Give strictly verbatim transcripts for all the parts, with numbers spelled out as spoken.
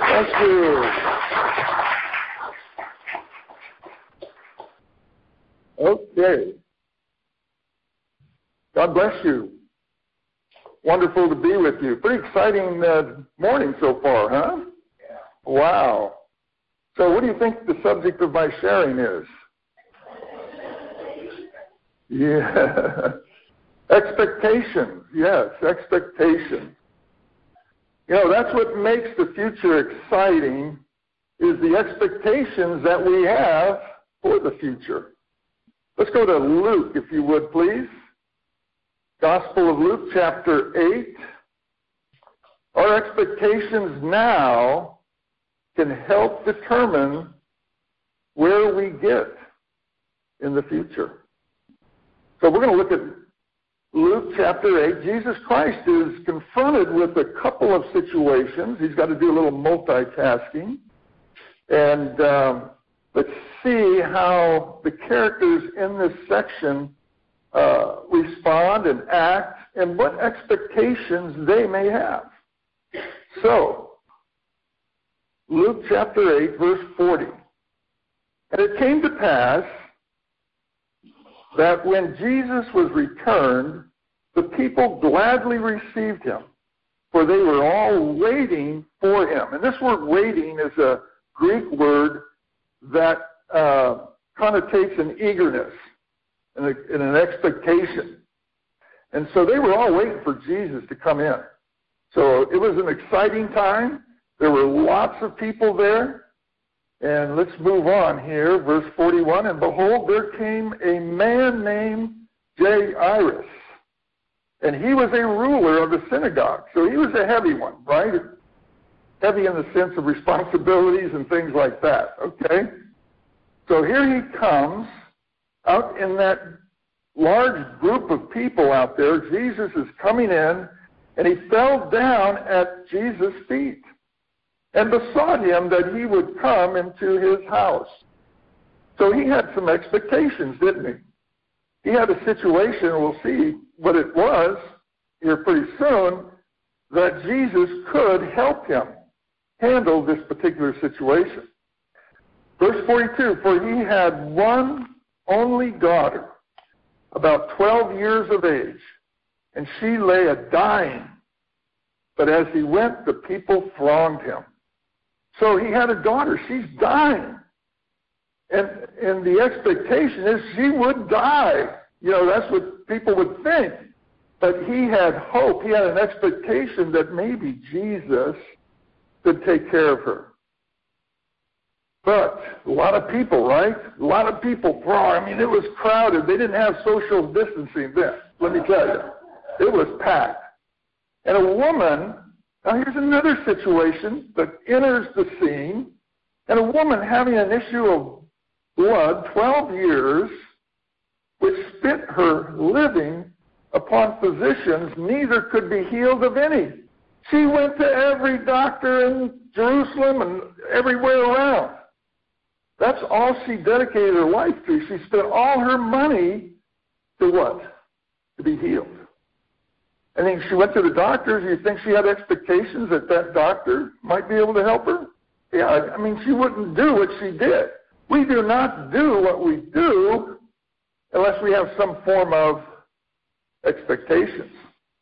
Thank you. Okay. God bless you. Wonderful to be with you. Pretty exciting uh, morning so far, huh? Yeah. Wow. So what do you think the subject of my sharing is? Yeah. Expectations. Yes, expectations. You know, that's what makes the future exciting, is the expectations that we have for the future. Let's go to Luke, if you would, please. Gospel of Luke, chapter eight. Our expectations now can help determine where we get in the future. So we're going to look at Luke chapter eight. Jesus Christ is confronted with a couple of situations. He's got to do a little multitasking. And um, let's see how the characters in this section uh, respond and act and what expectations they may have. So, Luke chapter eight, verse forty. And it came to pass that when Jesus was returned, the people gladly received him, for they were all waiting for him. And this word waiting is a Greek word that uh, connotates an eagerness and, a, and an expectation. And so they were all waiting for Jesus to come in. So it was an exciting time. There were lots of people there. And let's move on here, verse forty-one. And behold, there came a man named Jairus, and he was a ruler of the synagogue. So he was a heavy one, right? Heavy in the sense of responsibilities and things like that, okay? So here he comes out in that large group of people out there. Jesus is coming in, and he fell down at Jesus' feet and besought him that he would come into his house. So he had some expectations, didn't he? He had a situation, we'll see what it was here pretty soon, that Jesus could help him handle this particular situation. Verse forty-two, for he had one only daughter, about twelve years of age, and she lay a-dying. But as he went, the people thronged him. So he had a daughter. She's dying. And, and the expectation is she would die. You know, that's what people would think. But he had hope. He had an expectation that maybe Jesus could take care of her. But a lot of people, right? A lot of people thronged. I mean, it was crowded. They didn't have social distancing then, let me tell you. It was packed. And a woman... Now here's another situation that enters the scene, and a woman having an issue of blood, twelve years, which spent her living upon physicians, neither could be healed of any. She went to every doctor in Jerusalem and everywhere around. That's all she dedicated her life to. She spent all her money to what? To be healed. I think she went to the doctors. You think she had expectations that that doctor might be able to help her? Yeah, I mean, she wouldn't do what she did. We do not do what we do unless we have some form of expectations.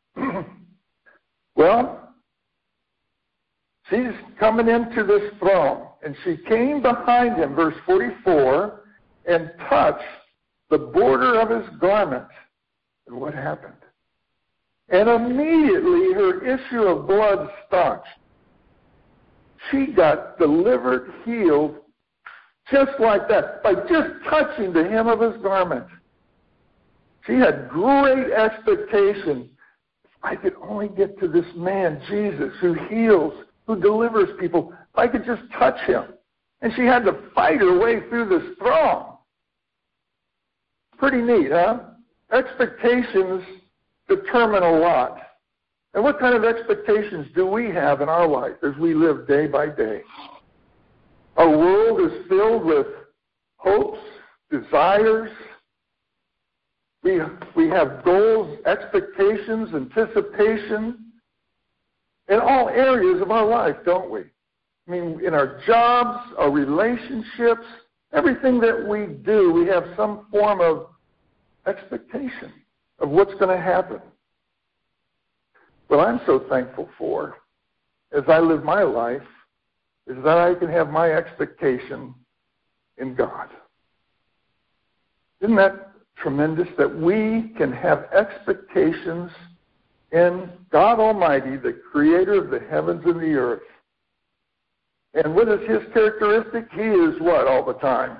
Well, she's coming into this throng, and she came behind him, verse forty-four, and touched the border of his garment. And what happened? And immediately her issue of blood stopped. She got delivered, healed, just like that, by just touching the hem of his garment. She had great expectation. If I could only get to this man, Jesus, who heals, who delivers people, if I could just touch him. And she had to fight her way through this throng. Pretty neat, huh? Expectations determine a lot. And what kind of expectations do we have in our life as we live day by day? Our world is filled with hopes, desires. We, we have goals, expectations, anticipation in all areas of our life, don't we? I mean, in our jobs, our relationships, everything that we do, we have some form of expectation of what's going to happen. What I'm so thankful for, as I live my life, is that I can have my expectation in God. Isn't that tremendous that we can have expectations in God Almighty, the creator of the heavens and the earth? And what is his characteristic? He is what all the time?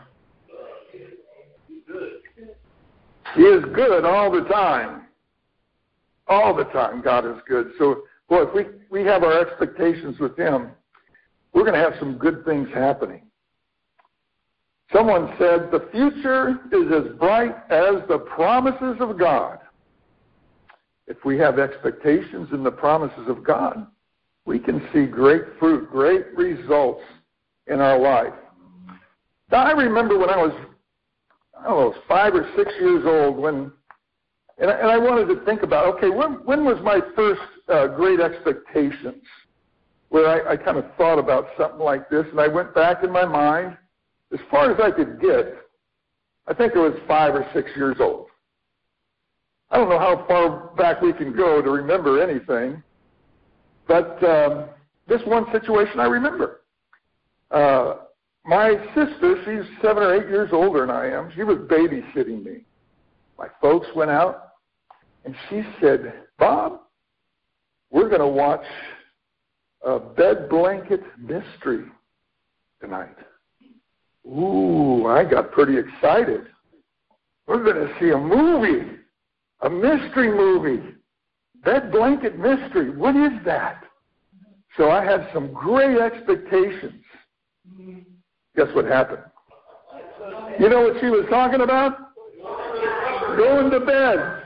He is good all the time. All the time God is good. So, boy, if we, we have our expectations with him, we're going to have some good things happening. Someone said, the future is as bright as the promises of God. If we have expectations in the promises of God, we can see great fruit, great results in our life. Now, I remember when I was, I don't know, five or six years old, when, and I, and I wanted to think about, okay, when, when was my first uh, great expectations, where I, I kind of thought about something like this, and I went back in my mind, as far as I could get, I think it was five or six years old. I don't know how far back we can go to remember anything, but um, this one situation I remember. Uh, my sister, she's seven or eight years older than I am, she was babysitting me. My folks went out, and she said, Bob, we're going to watch a bed blanket mystery tonight. Ooh, I got pretty excited. We're going to see a movie, a mystery movie, bed blanket mystery. What is that? So I had some great expectations. Guess what happened? You know what she was talking about? Going to bed.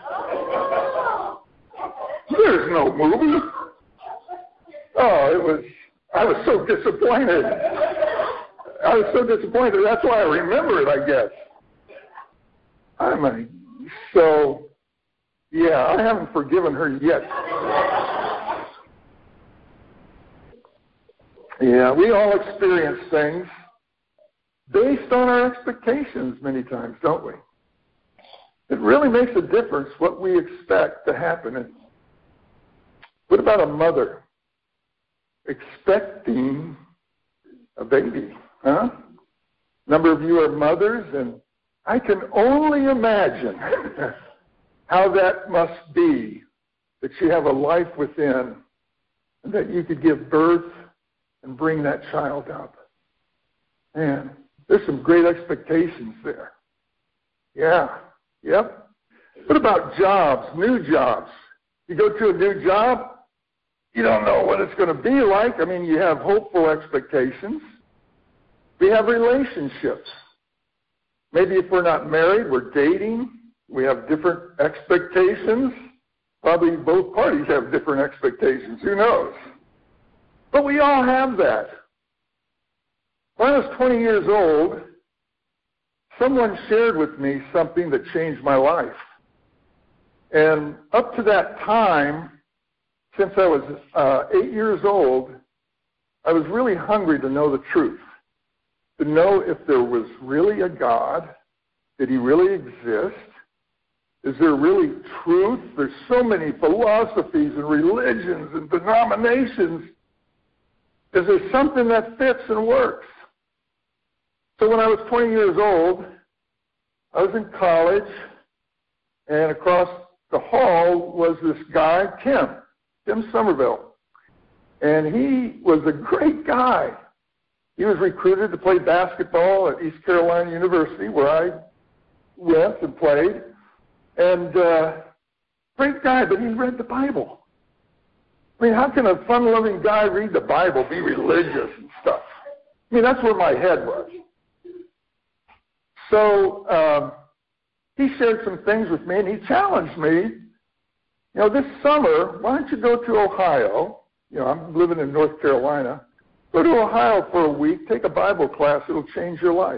There's no movie. Oh, it was, I was so disappointed. I was so disappointed. That's why I remember it, I guess. I mean, so, yeah, I haven't forgiven her yet. Yeah, we all experience things based on our expectations many times, don't we? It really makes a difference what we expect to happen. And what about a mother expecting a baby? Huh? A number of you are mothers, and I can only imagine how that must be, that you have a life within, and that you could give birth and bring that child up. Man, there's some great expectations there. Yeah, yep. What about jobs, new jobs? You go to a new job, you don't know what it's going to be like. I mean, you have hopeful expectations. We have relationships. Maybe if we're not married, we're dating. We have different expectations. Probably both parties have different expectations. Who knows? But we all have that. When I was twenty years old, someone shared with me something that changed my life. And up to that time, since I was uh, eight years old, I was really hungry to know the truth. To know if there was really a God. Did he really exist? Is there really truth? There's so many philosophies and religions and denominations. Is there something that fits and works? So when I was twenty years old, I was in college, and across the hall was this guy, Tim, Tim Somerville. And he was a great guy. He was recruited to play basketball at East Carolina University, where I went and played. And uh, great guy, but he read the Bible. I mean, how can a fun-loving guy read the Bible, be religious and stuff? I mean, that's where my head was. So um, he shared some things with me, and he challenged me, you know, this summer, why don't you go to Ohio? You know, I'm living in North Carolina. Go to Ohio for a week, take a Bible class, it'll change your life.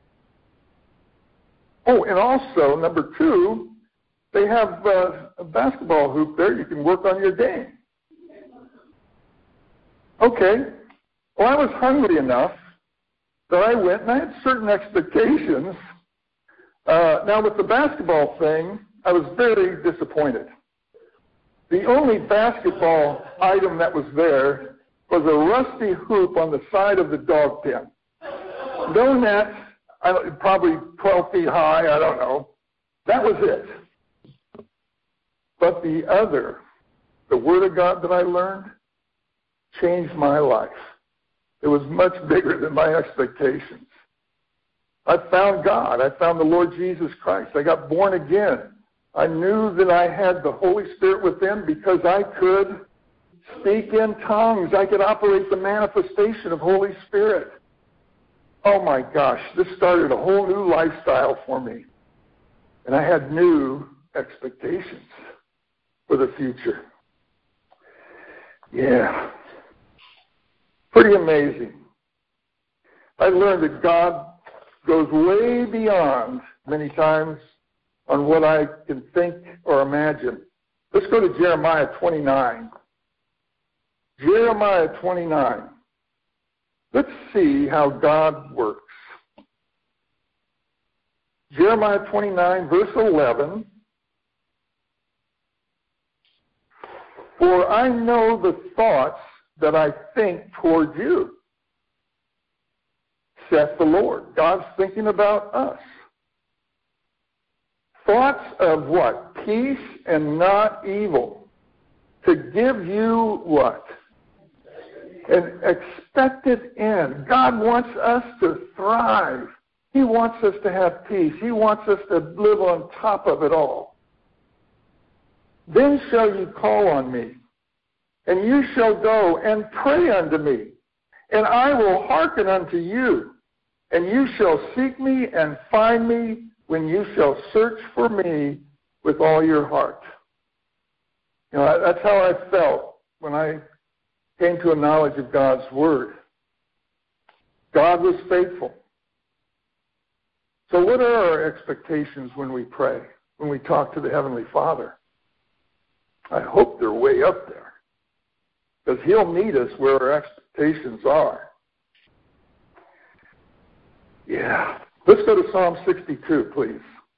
Oh, and also, number two, they have uh, a basketball hoop there. You can work on your game. Okay. Well, I was hungry enough that I went, and I had certain expectations. Uh, now, with the basketball thing, I was very disappointed. The only basketball item that was there was a rusty hoop on the side of the dog pen. No net, I don't, probably twelve feet high, I don't know. That was it. But the other, the Word of God that I learned, changed my life. It was much bigger than my expectations. I found God. I found the Lord Jesus Christ. I got born again. I knew that I had the Holy Spirit within because I could speak in tongues. I could operate the manifestation of Holy Spirit. Oh my gosh, this started a whole new lifestyle for me. And I had new expectations for the future. Yeah. Pretty amazing. I learned that God goes way beyond many times on what I can think or imagine. Let's go to Jeremiah twenty-nine. Jeremiah twenty-nine. Let's see how God works. Jeremiah twenty-nine, verse eleven. For I know the thoughts that I think toward you, saith the Lord. God's thinking about us. Thoughts of what? Peace and not evil. To give you what? An expected end. God wants us to thrive. He wants us to have peace. He wants us to live on top of it all. Then shall you call on me, and you shall go and pray unto me, and I will hearken unto you, and you shall seek me and find me when you shall search for me with all your heart. You know, that's how I felt when I came to a knowledge of God's Word. God was faithful. So what are our expectations when we pray, when we talk to the Heavenly Father? I hope they're way up there, because He'll meet us where our expectations are. Yeah. Let's go to Psalm sixty-two, please.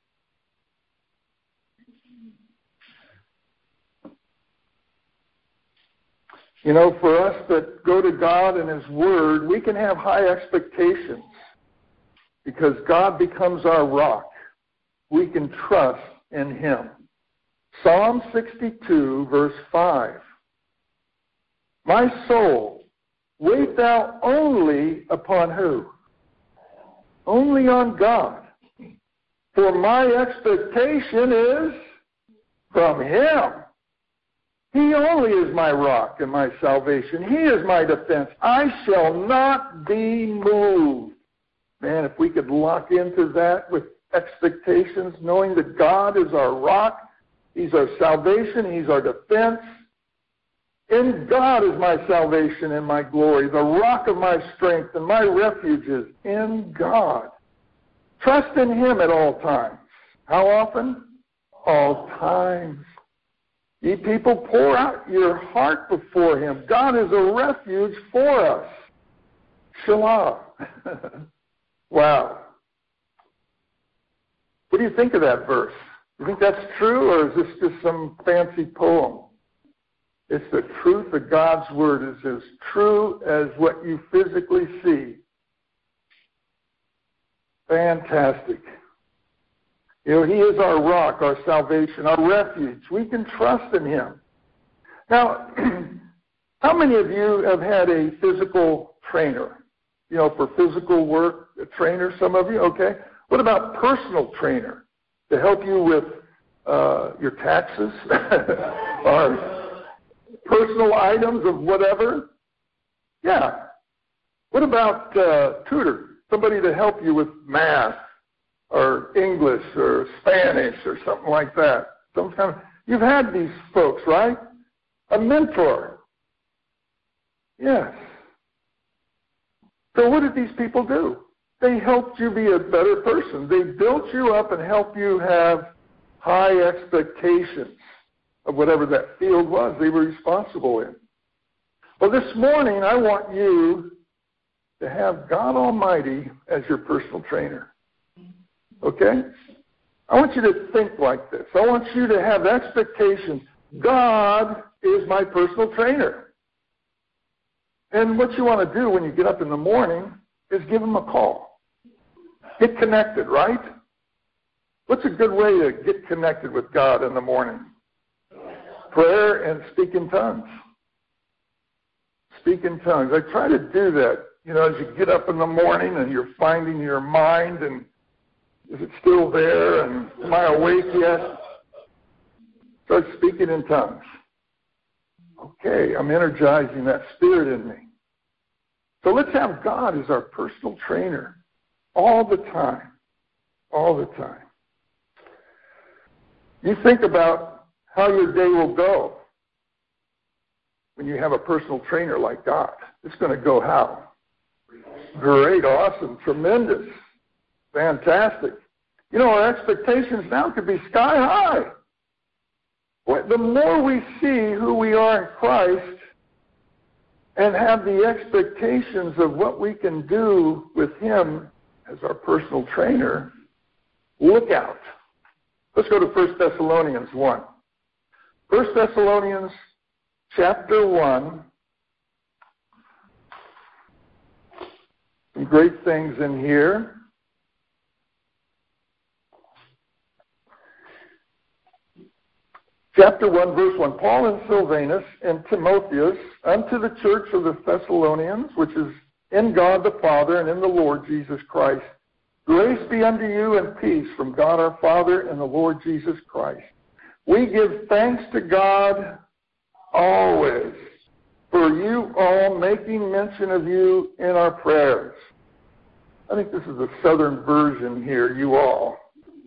You know, for us that go to God and His Word, we can have high expectations because God becomes our rock. We can trust in Him. Psalm sixty-two, verse five. My soul, wait thou only upon who? Only on God. For my expectation is from Him. He only is my rock and my salvation. He is my defense. I shall not be moved. Man, if we could lock into that with expectations, knowing that God is our rock, He's our salvation, He's our defense. In God is my salvation and my glory, the rock of my strength, and my refuge is in God. Trust in Him at all times. How often? All times. Ye people, pour out your heart before Him. God is a refuge for us. Shalom. Wow. What do you think of that verse? You think that's true, or is this just some fancy poem? It's the truth of God's Word. It's as true as what you physically see. Fantastic. You know, He is our rock, our salvation, our refuge. We can trust in Him. Now, how many of you have had a physical trainer? You know, for physical work, a trainer, some of you, okay. What about personal trainer to help you with uh, your taxes or personal items of whatever? Yeah. What about uh, tutor? Somebody to help you with math or English or Spanish or something like that. Some kind of, you've had these folks, right? A mentor. Yes. So what did these people do? They helped you be a better person. They built you up and helped you have high expectations of whatever that field was they were responsible in. Well, this morning I want you to have God Almighty as your personal trainer. Okay? I want you to think like this. I want you to have expectations. God is my personal trainer. And what you want to do when you get up in the morning is give him a call. Get connected, right? What's a good way to get connected with God in the morning? Prayer and speak in tongues. Speak in tongues. I try to do that, you know, as you get up in the morning and you're finding your mind and is it still there and am I awake yet? Start speaking in tongues. Okay, I'm energizing that spirit in me. So let's have God as our personal trainer all the time. All the time. You think about how your day will go when you have a personal trainer like God. It's going to go how? Great, awesome, tremendous, fantastic. You know, our expectations now could be sky high. The more we see who we are in Christ and have the expectations of what we can do with him as our personal trainer, look out. Let's go to First Thessalonians one. First Thessalonians chapter one. Some great things in here. Chapter one, verse one. Paul and Silvanus and Timotheus unto the church of the Thessalonians, which is in God the Father and in the Lord Jesus Christ. Grace be unto you and peace from God our Father and the Lord Jesus Christ. We give thanks to God always for you all, making mention of you in our prayers. I think this is a southern version here, you all.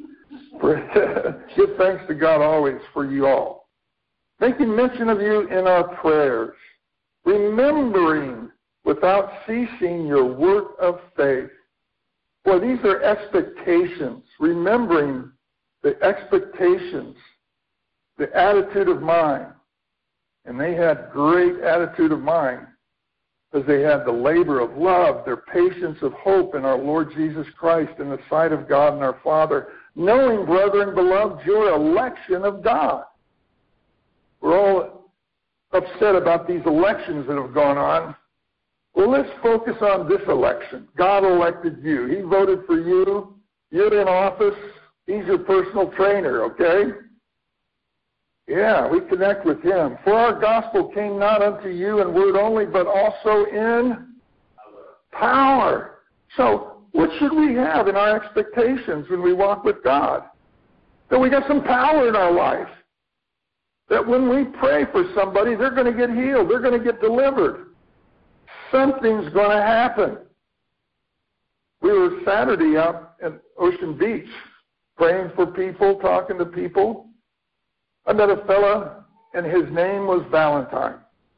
Give thanks to God always for you all. Making mention of you in our prayers. Remembering without ceasing your work of faith. Boy, these are expectations. Remembering the expectations, the attitude of mind. And they had great attitude of mind because they had the labor of love, their patience of hope in our Lord Jesus Christ in the sight of God and our Father. Knowing, brethren, beloved, your election of God. We're all upset about these elections that have gone on. Well, let's focus on this election. God elected you. He voted for you. You're in office. He's your personal trainer, okay? Yeah, we connect with him. For our gospel came not unto you in word only, but also in power. So what should we have in our expectations when we walk with God? That we got some power in our life. That when we pray for somebody, they're going to get healed. They're going to get delivered. Something's going to happen. We were Saturday out at Ocean Beach praying for people, talking to people. I met a fella, and his name was Valentine.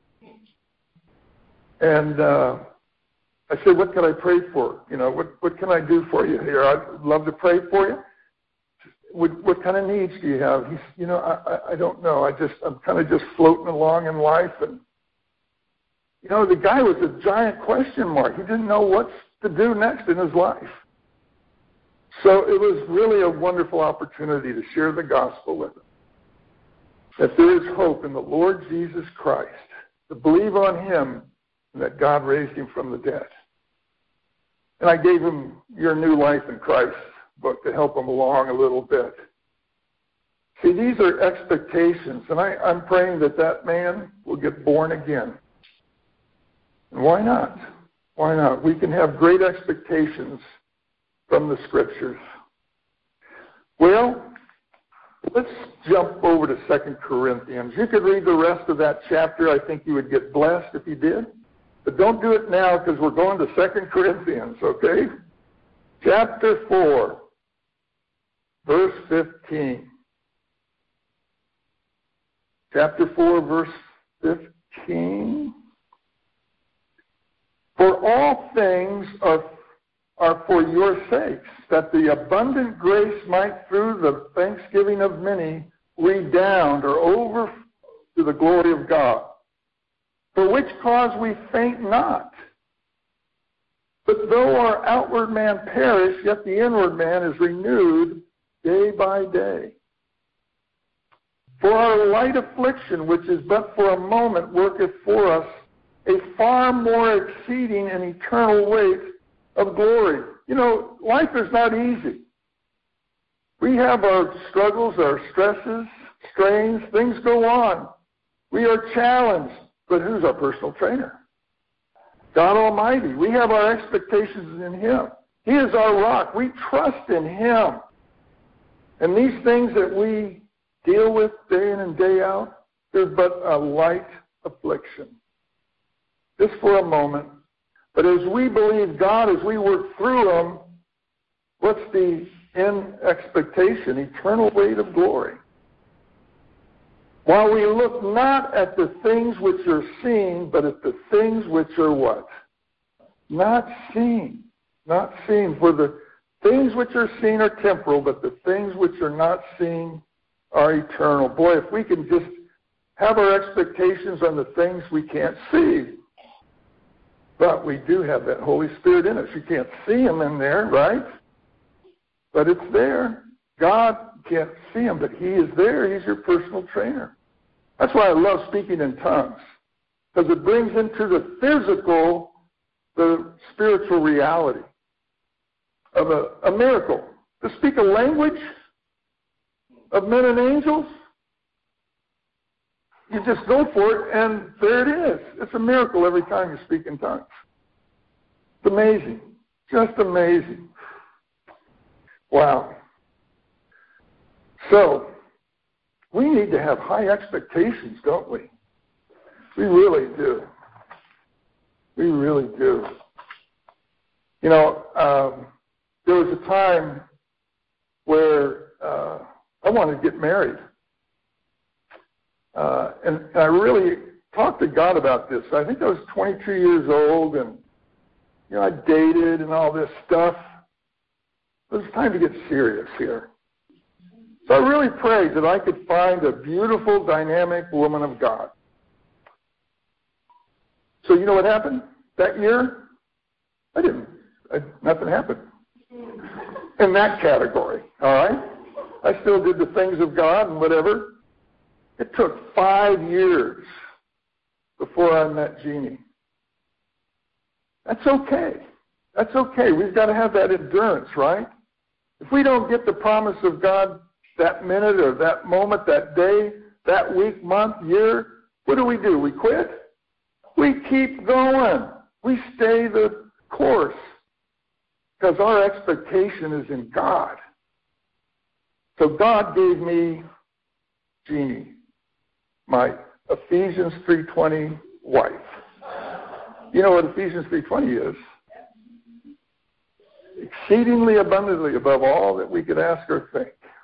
And uh, I said, what can I pray for? You know, what, what can I do for you here? I'd love to pray for you. What, what kind of needs do you have? He's, you know, I, I, I don't know. I just, I'm kind of just floating along in life. And, you know, the guy was a giant question mark. He didn't know what to do next in his life. So it was really a wonderful opportunity to share the gospel with him. That there is hope in the Lord Jesus Christ, to believe on him and that God raised him from the dead. And I gave him Your New Life in Christ book to help him along a little bit. See, these are expectations, and I, I'm praying that that man will get born again. And why not? Why not? We can have great expectations from the Scriptures. Well, let's jump over to Second Corinthians. You could read the rest of that chapter. I think you would get blessed if you did. But don't do it now because we're going to Second Corinthians, okay? Chapter four, verse fifteen. Chapter four, verse fifteen. For all things are, are for your sakes, that the abundant grace might through the thanksgiving of many redound or over to the glory of God. For which cause we faint not, But though our outward man perish, yet the inward man is renewed day by day. For our light affliction, which is but for a moment, worketh for us a far more exceeding and eternal weight of glory. You know, life is not easy. We have our struggles, our stresses, strains, things go on. We are challenged. But who's our personal trainer? God Almighty. We have our expectations in Him. He is our rock. We trust in Him. And these things that we deal with day in and day out, there's but a light affliction. Just for a moment. But as we believe God, as we work through them, what's the end expectation? Eternal weight of glory. While we look not at the things which are seen, but at the things which are what? Not seen. Not seen. For the things which are seen are temporal, but the things which are not seen are eternal. Boy, if we can just have our expectations on the things we can't see. But we do have that Holy Spirit in us. You can't see Him in there, right? But it's there. God can't see Him, but He is there. He's your personal trainer. That's why I love speaking in tongues, because it brings into the physical the spiritual reality of a, a miracle. To speak a language of men and angels, you just go for it, and there it is. It's a miracle every time you speak in tongues. It's amazing. Just amazing. Wow. So, we need to have high expectations, don't we? We really do. We really do. You know, um, there was a time where uh, I wanted to get married. Uh, and, and I really talked to God about this. I think I was twenty-two years old, and, you know, I dated and all this stuff. It was time to get serious here. So I really prayed that I could find a beautiful, dynamic woman of God. So you know what happened that year? I didn't. I, nothing happened in that category, all right? I still did the things of God and whatever. It took five years before I met Jeannie. That's okay. That's okay. We've got to have that endurance, right? If we don't get the promise of God that minute or that moment, that day, that week, month, year, what do we do? We quit? We keep going. We stay the course because our expectation is in God. So God gave me Jeannie, my Ephesians three twenty wife. You know what Ephesians three twenty is? Exceedingly abundantly above all that we could ask or think.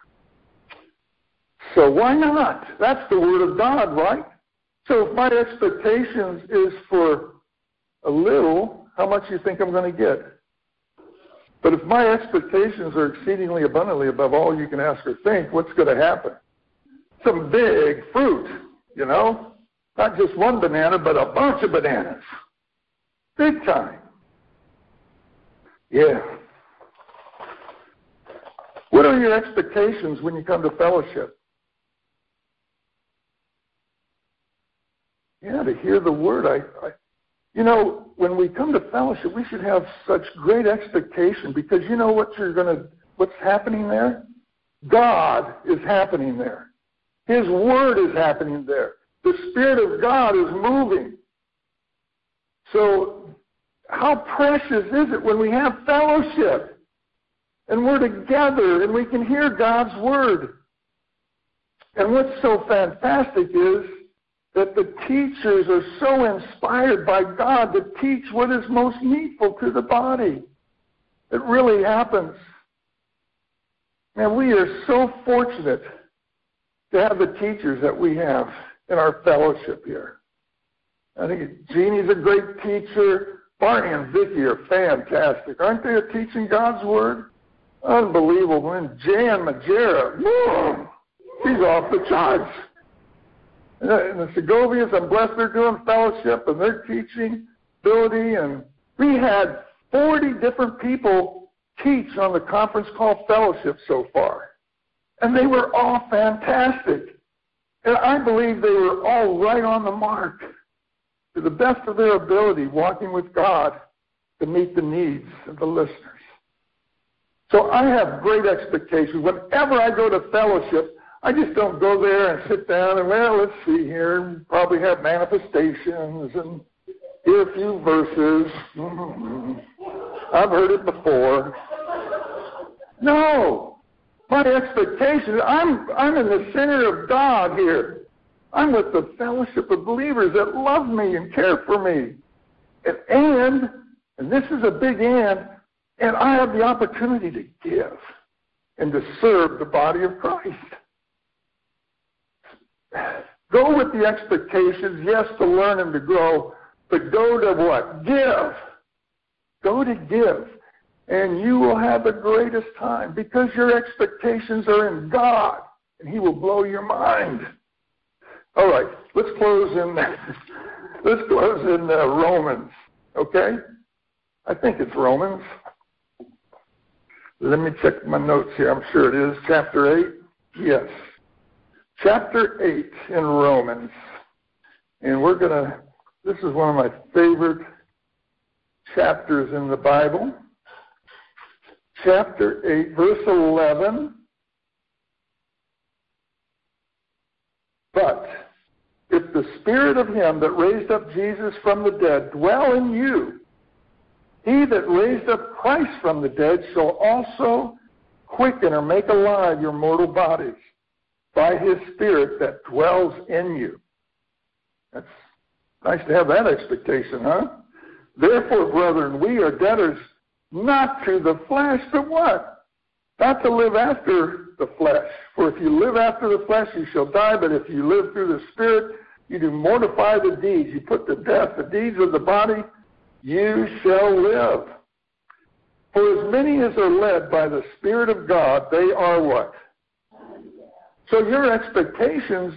So why not? That's the Word of God, right? So if my expectations is for a little, how much do you think I'm going to get? But if my expectations are exceedingly abundantly above all you can ask or think, what's going to happen? Some big fruit, you know? Not just one banana, but a bunch of bananas. Big time. Yeah. What are your expectations when you come to fellowship? Yeah, to hear the Word. I, I, you know, when we come to fellowship, we should have such great expectation because you know what you're going to, what's happening there? God is happening there. His Word is happening there. The Spirit of God is moving. So how precious is it when we have fellowship and we're together and we can hear God's Word? And what's so fantastic is that the teachers are so inspired by God to teach what is most needful to the body. It really happens. And we are so fortunate to have the teachers that we have in our fellowship here. I think Jeannie's a great teacher. Barney and Vicki are fantastic. Aren't they teaching God's Word? Unbelievable. And Jan Majera, whoa, she's off the charts. And the Segovias, I'm blessed they're doing fellowship and they're teaching ability. And we had forty different people teach on the conference call fellowship so far. And they were all fantastic. And I believe they were all right on the mark, to the best of their ability, walking with God to meet the needs of the listeners. So I have great expectations. Whenever I go to fellowship, I just don't go there and sit down and, well, let's see here, and probably have manifestations and hear a few verses. Mm-hmm. I've heard it before. No. My expectation, I'm, I'm in the center of God here. I'm with the fellowship of believers that love me and care for me. And, and, and this is a big and, and I have the opportunity to give and to serve the body of Christ. Go with the expectations, yes, to learn and to grow, but go to what? Give. Go to give. And you will have the greatest time because your expectations are in God, and He will blow your mind. All right, let's close in. Let's close in uh, Romans. Okay, I think it's Romans. Let me check my notes here. I'm sure it is chapter eight. Yes, chapter eight in Romans, and we're gonna. This is one of my favorite chapters in the Bible. Chapter eight, verse eleven. But if the Spirit of Him that raised up Jesus from the dead dwell in you, He that raised up Christ from the dead shall also quicken or make alive your mortal bodies by His Spirit that dwells in you. That's nice to have that expectation, huh? Therefore, brethren, we are debtors not to the flesh, but what? Not to live after the flesh. For if you live after the flesh, you shall die. But if you live through the Spirit, you do mortify the deeds. You put to death the deeds of the body, you shall live. For as many as are led by the Spirit of God, they are what? So your expectations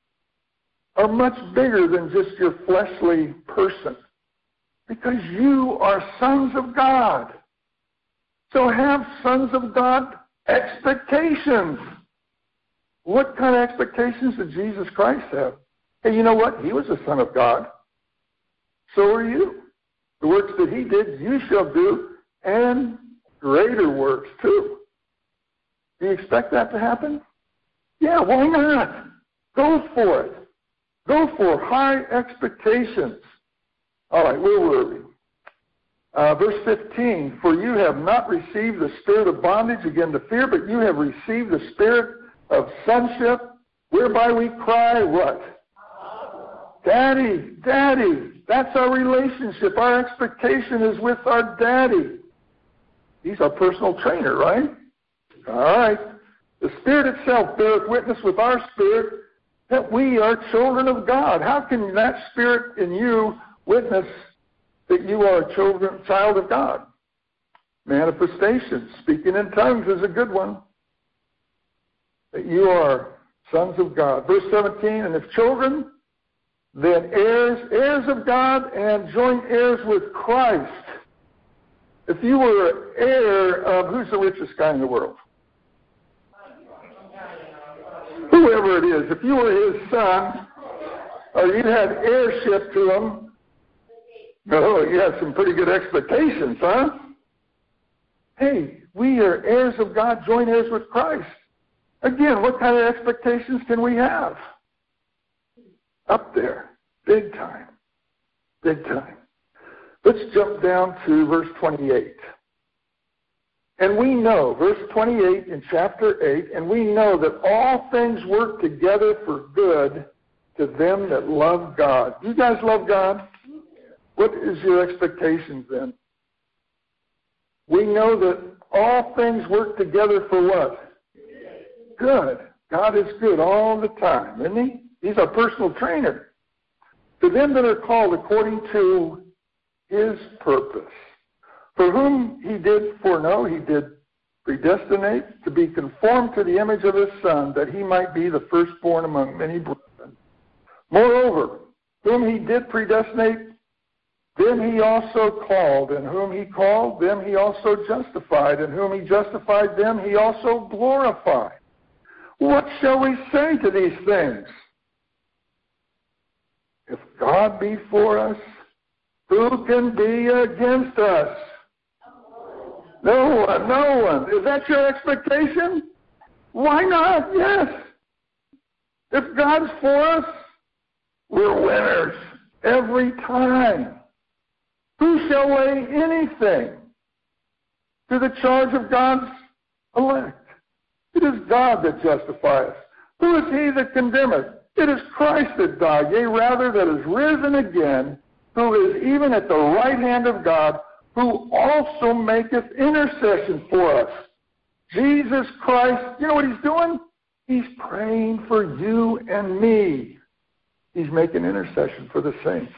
are much bigger than just your fleshly person, because you are sons of God. So have sons of God expectations. What kind of expectations did Jesus Christ have? Hey, you know what? He was a son of God. So are you. The works that He did, you shall do, and greater works too. Do you expect that to happen? Yeah, why not? Go for it. Go for high expectations. All right, where were we? Uh, verse fifteen, for you have not received the spirit of bondage again to fear, but you have received the spirit of sonship, whereby we cry, what? Daddy, Daddy. That's our relationship. Our expectation is with our Daddy. He's our personal trainer, right? All right. The Spirit itself beareth witness with our spirit that we are children of God. How can that Spirit in you witness that you are a children, child of God? Manifestation. Speaking in tongues is a good one. That you are sons of God. Verse seventeen, and if children, then heirs, heirs of God, and joint heirs with Christ. If you were an heir of, who's the richest guy in the world? Whoever it is. If you were his son, or you had heirship to him, oh, you have some pretty good expectations, huh? Hey, we are heirs of God, joint heirs with Christ. Again, what kind of expectations can we have? Up there. Big time. Big time. Let's jump down to verse twenty-eight. And we know, verse twenty-eight in chapter eight, and we know that all things work together for good to them that love God. Do you guys love God? What is your expectations then? We know that all things work together for what? Good. God is good all the time, isn't He? He's our personal trainer. To them that are called according to His purpose. For whom He did foreknow, He did predestinate to be conformed to the image of His Son, that He might be the firstborn among many brethren. Moreover, whom He did predestinate, Them he also called, and whom he called, them he also justified, and whom he justified, them he also glorified. What shall we say to these things? If God be for us, who can be against us? No one, no one. Is that your expectation? Why not? Yes. If God's for us, we're winners every time. Who shall lay anything to the charge of God's elect? It is God that justifieth. Who is he that condemneth? It is Christ that died, yea, rather that is risen again, who is even at the right hand of God, who also maketh intercession for us. Jesus Christ, you know what he's doing? He's praying for you and me. He's making intercession for the saints.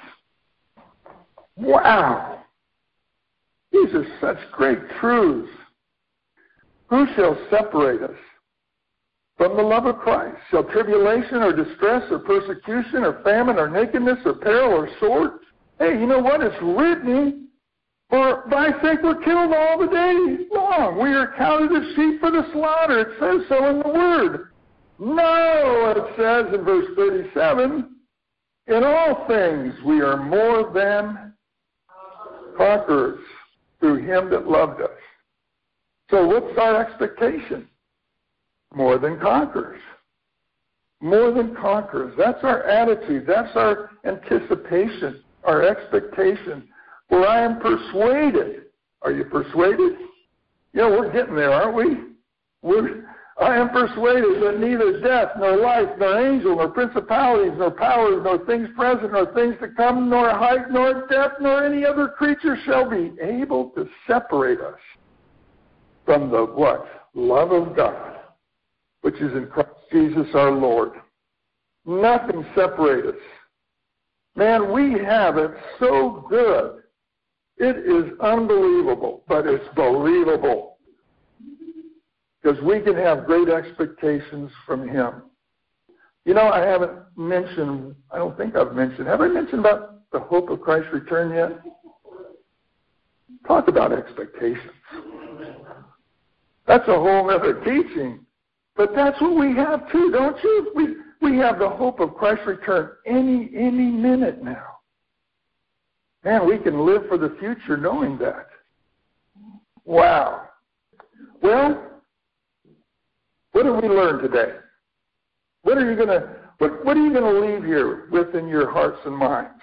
Wow! These are such great truths. Who shall separate us from the love of Christ? Shall tribulation or distress or persecution or famine or nakedness or peril or sword? Hey, you know what? It's written, for thy sake we're killed all the day long. We are counted as sheep for the slaughter. It says so in the Word. No, it says in verse thirty-seven, in all things we are more than conquerors through him that loved us. So what's our expectation? More than conquerors. More than conquerors. That's our attitude. That's our anticipation, our expectation. For I am persuaded. Are you persuaded? Yeah, we're getting there, aren't we? We're, I am persuaded that neither death, nor life, nor angel, nor principalities, nor powers, nor things present, nor things to come, nor height, nor depth, nor any other creature shall be able to separate us from the what? Love of God, which is in Christ Jesus our Lord. Nothing separates us. Man, we have it so good. It is unbelievable, but it's believable. Because we can have great expectations from him. You know, I haven't mentioned, I don't think I've mentioned, have I mentioned about the hope of Christ's return yet? Talk about expectations. That's a whole other teaching. But that's what we have too, don't you? We we have the hope of Christ's return any any minute now. Man, we can live for the future knowing that. Wow. Well, what did we learn today? What are you gonna what what are you gonna leave here within your hearts and minds?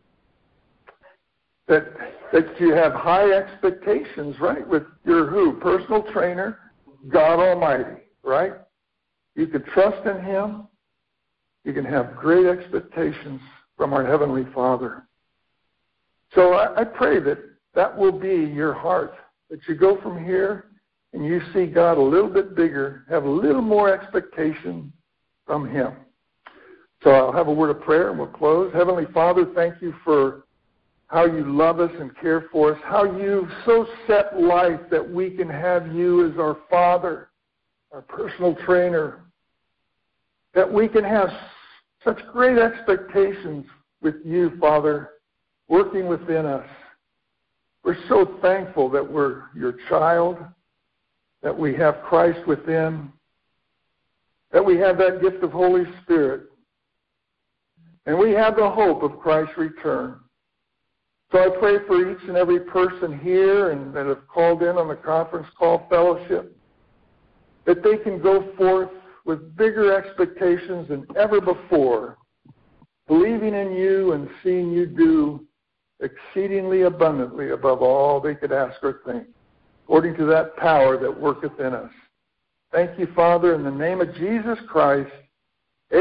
That that you have high expectations, right? With your who? Personal trainer, God Almighty, right? You can trust in him. You can have great expectations from our Heavenly Father. So I, I pray that that will be your heart, that you go from here and you see God a little bit bigger, have a little more expectation from him. So I'll have a word of prayer and we'll close. Heavenly Father, thank you for how you love us and care for us, how you've so set life that we can have you as our Father, our personal trainer, that we can have such great expectations with you, Father, working within us. We're so thankful that we're your child, that we have Christ within, that we have that gift of Holy Spirit, and we have the hope of Christ's return. So I pray for each and every person here and that have called in on the conference call fellowship, that they can go forth with bigger expectations than ever before, believing in you and seeing you do exceedingly abundantly above all they could ask or think, according to that power that worketh in us. Thank you, Father, in the name of Jesus Christ.